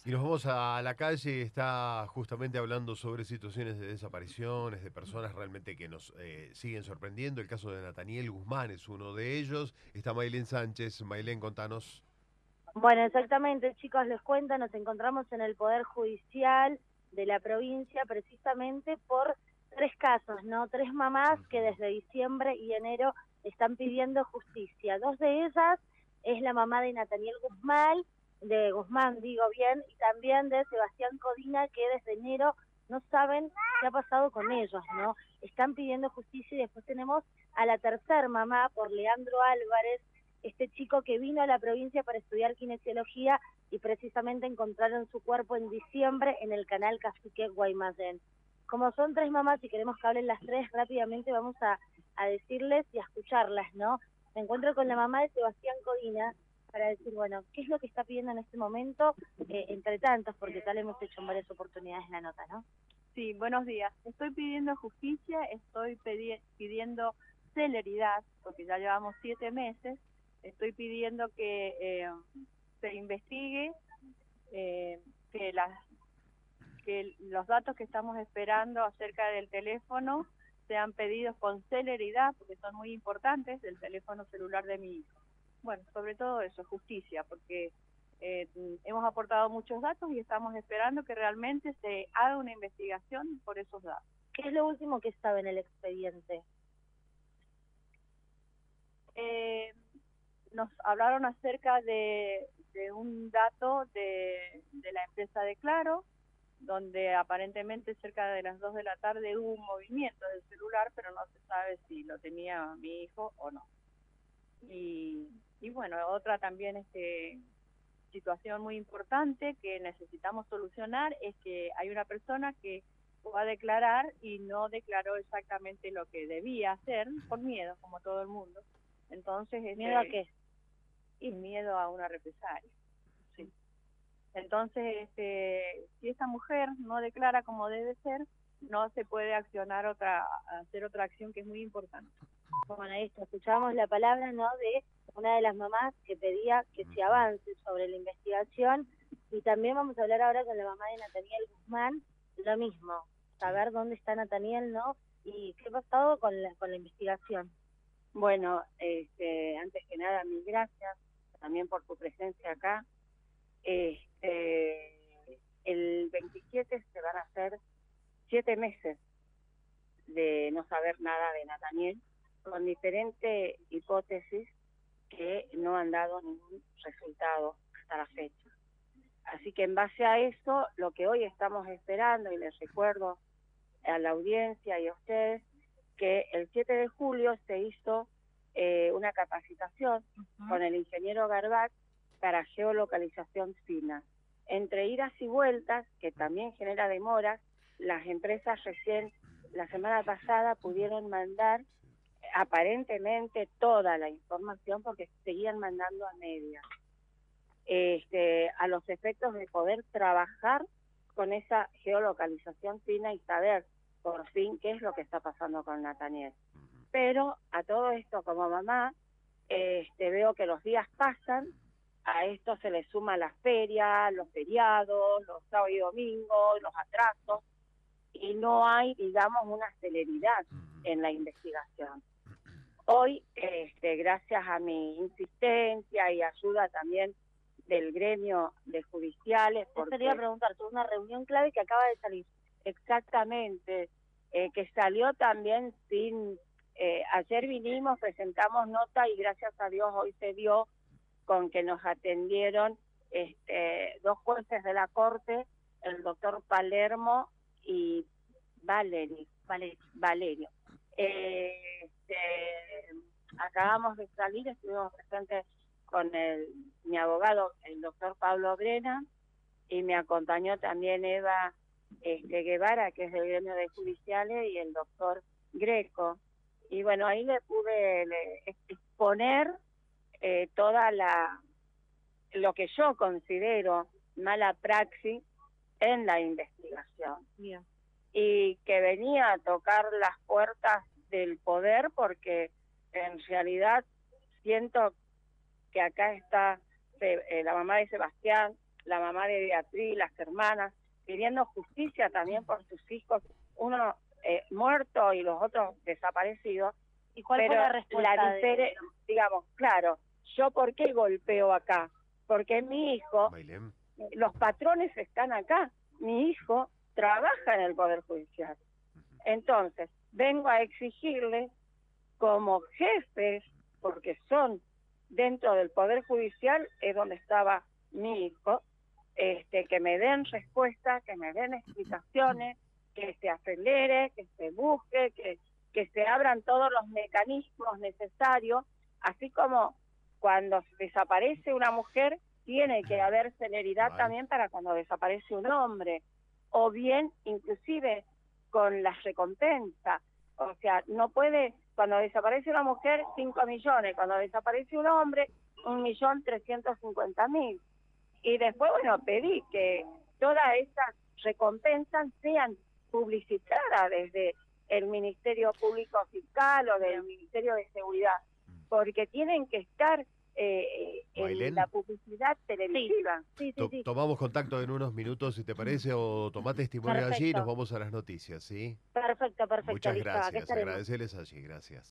Y nos vamos a la calle, está justamente hablando sobre situaciones de desapariciones, de personas realmente que nos siguen sorprendiendo. El caso de Nathaniel Guzmán es uno de ellos. Está Maylén Sánchez. Maylén, contanos. Bueno, exactamente, chicos, les cuento, nos encontramos en el Poder Judicial de la provincia precisamente por tres casos, ¿no? Tres mamás que desde diciembre y enero están pidiendo justicia. Dos de ellas es la mamá de Nathaniel Guzmán, de Guzmán, digo bien, y también de Sebastián Codina, que desde enero no saben qué ha pasado con ellos, ¿no? Están pidiendo justicia y después tenemos a la tercer mamá por Leandro Álvarez, este chico que vino a la provincia para estudiar kinesiología y precisamente encontraron su cuerpo en diciembre en el canal Cacique Guaymallén. Como son tres mamás y queremos que hablen las tres, rápidamente vamos a decirles y a escucharlas, ¿no? Me encuentro con la mamá de Sebastián Codina para decir, bueno, ¿qué es lo que está pidiendo en este momento? Entre tantos, porque tal hemos hecho en varias oportunidades la nota, ¿no? Sí, buenos días. Estoy pidiendo justicia, estoy pidiendo celeridad, porque ya llevamos 7 meses. Estoy pidiendo que se investigue, eh, que, que los datos que estamos esperando acerca del teléfono sean pedidos con celeridad, porque son muy importantes, del teléfono celular de mi hijo. Bueno, sobre todo eso, justicia, porque hemos aportado muchos datos y estamos esperando que realmente se haga una investigación por esos datos. ¿Qué es lo último que sabe en el expediente? Nos hablaron acerca de un dato de la empresa de Claro, donde aparentemente cerca de las 2 de la tarde hubo un movimiento del celular, pero no se sabe si lo tenía mi hijo o no. Y bueno, otra también situación muy importante que necesitamos solucionar es que hay una persona que va a declarar y no declaró exactamente lo que debía hacer por miedo, como todo el mundo. Entonces, ¿Miedo a qué? Y miedo a una represalia. Sí. Entonces, si esta mujer no declara como debe ser, no se puede hacer otra acción que es muy importante. Bueno, esto, escuchábamos la palabra, ¿no?, de una de las mamás que pedía que se avance sobre la investigación, y también vamos a hablar ahora con la mamá de Nathaniel Guzmán, lo mismo, saber dónde está Nathaniel, ¿no?, y qué ha pasado con la investigación. Bueno, antes que nada, mil gracias también por tu presencia acá. El 27 se van a hacer 7 meses de no saber nada de Nathaniel, con diferentes hipótesis que no han dado ningún resultado hasta la fecha. Así que en base a eso, lo que hoy estamos esperando, y les recuerdo a la audiencia y a ustedes, que el 7 de julio se hizo una capacitación con el ingeniero Garbach para geolocalización fina. Entre idas y vueltas, que también genera demoras, las empresas recién la semana pasada pudieron mandar aparentemente toda la información, porque seguían mandando a medias, a los efectos de poder trabajar con esa geolocalización fina y saber por fin qué es lo que está pasando con Nathaniel. Pero a todo esto, como mamá, veo que los días pasan, a esto se le suma la feria, los feriados, los sábados y domingos, los atrasos, y no hay, digamos, una celeridad en la investigación. Hoy, gracias a mi insistencia y ayuda también del gremio de judiciales... Te quería preguntar, tuve una reunión clave que acaba de salir. Exactamente, que salió también sin... ayer vinimos, presentamos nota y gracias a Dios hoy se dio con que nos atendieron 2 jueces de la Corte, el doctor Palermo y Valerio. Acabamos de salir, estuvimos presentes con mi abogado, el doctor Pablo Brena, y me acompañó también Eva Guevara, que es del gremio de judiciales, y el doctor Greco. Y bueno, ahí le pude exponer toda lo que yo considero mala praxis en la investigación. Bien. Y que venía a tocar las puertas del poder, porque en realidad siento que acá está la mamá de Sebastián, la mamá de Beatriz, las hermanas, pidiendo justicia también por sus hijos, uno muerto y los otros desaparecidos. ¿Y cuál fue la respuesta? Digamos, claro, ¿yo por qué golpeo acá? Porque mi hijo, Mailén. los patrones están acá, mi hijo trabaja en el Poder Judicial. Entonces, vengo a exigirle como jefes, porque son dentro del Poder Judicial, es donde estaba mi hijo, que me den respuesta, que me den explicaciones, que se acelere, que se busque, que se abran todos los mecanismos necesarios, así como cuando desaparece una mujer, tiene que haber celeridad también para cuando desaparece un hombre, o bien inclusive con las recompensas. O sea, no puede, cuando desaparece una mujer, 5 millones, cuando desaparece un hombre, 1.350.000. Y después, bueno, pedí que todas esas recompensas sean publicitadas desde el Ministerio Público Fiscal o del Ministerio de Seguridad, porque tienen que estar en la publicidad televisiva. Sí. Tomamos contacto en unos minutos, si te parece, o tomá testimonio allí y nos vamos a las noticias, ¿sí? Perfecto. Muchas Listo, gracias. Agradecerles allí, gracias.